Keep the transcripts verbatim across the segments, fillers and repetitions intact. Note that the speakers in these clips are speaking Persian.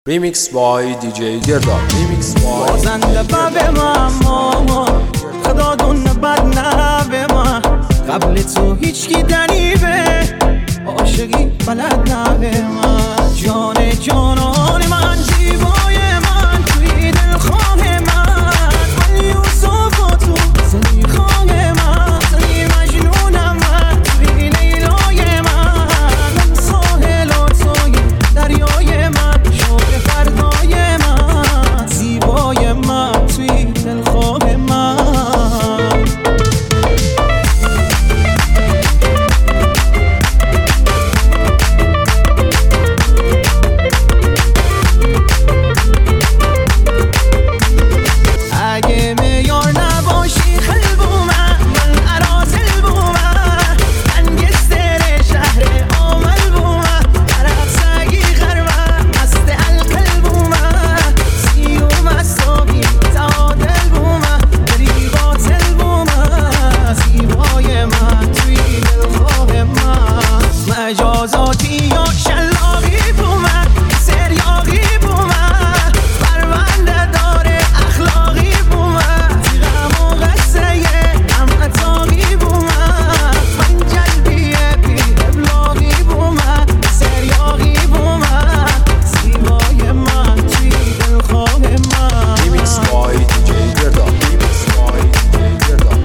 Remix by دی جی گردان. Remix by بازنده باب ما خدا دون بد نبه ما قبل تو هیچ کی دنیبه عاشقی بلد نبه ما جان جانان من زیبای من توی دلخواه من من یوسف و تو زنی خواه من زنی مجنونم من توی لیلای من من ساحل و توی دریای من شوق فردای من زیبای من توی دلخواه من مجازاتی یا شلاقی بومن سریاقی بومن پرونده داره اخلاقی بومن غم و غصه غم اتاقی بومن من جلبیه بی ابلاغی بومن سریاقی بومن زیبای من توی دلخواه من. Remix by دی جی گردان. Remix by دی جی گردان.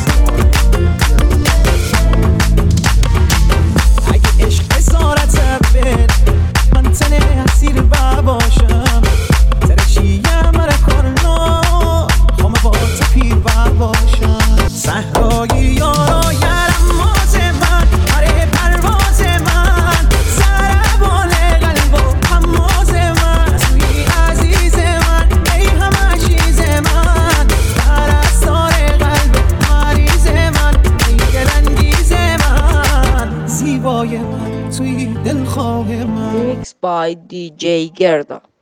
من تنه اسیر باشم ترشیم مرا کرنا خوام با تو پیر باشم صحرایی یارا یارم ماز من آره پرواز من سربان قلب و حماز من توی عزیز من ای همه چیز من پرستار قلب مریض من ای دلانگیز من زیبای من توی دلخواه من. Remix by دی جی گردان.